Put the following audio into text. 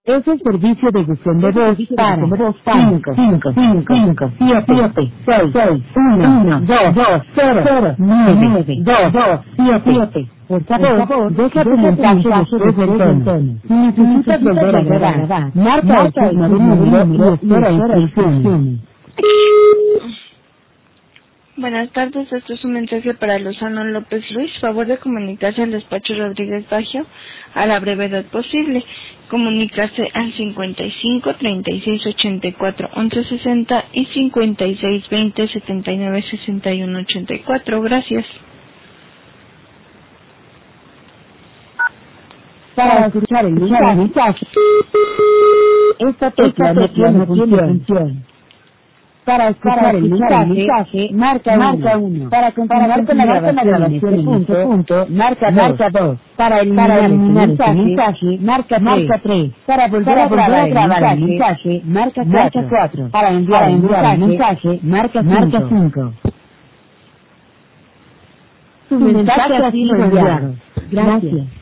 Es el servicio de buzón de voz para 5, 5, 5, 5, 7, 6, 1, 2, 0, 9, 2, 7. Por favor, deja tu mensaje después del tono. Si necesitas volver a grabar, marca el signo de número y espera instrucciones. Buenas tardes, esto es un mensaje para Lozano López Ruiz. Favor de comunicarse al despacho Rodríguez Baggio a la brevedad posible. Comunicarse al 55 36 84 11 60 y 56 20 79 61 84. Gracias. Para escuchar el mensaje, esta tecla no tiene función. Para escuchar el mensaje, marca 1. Para continuar con la grabación en este punto, marca 2. Para eliminar el mensaje, marca 3. Para volver a grabar el mensaje, marca 4. Para enviar el mensaje, marca 5. Su mensaje ha sido enviado. Gracias.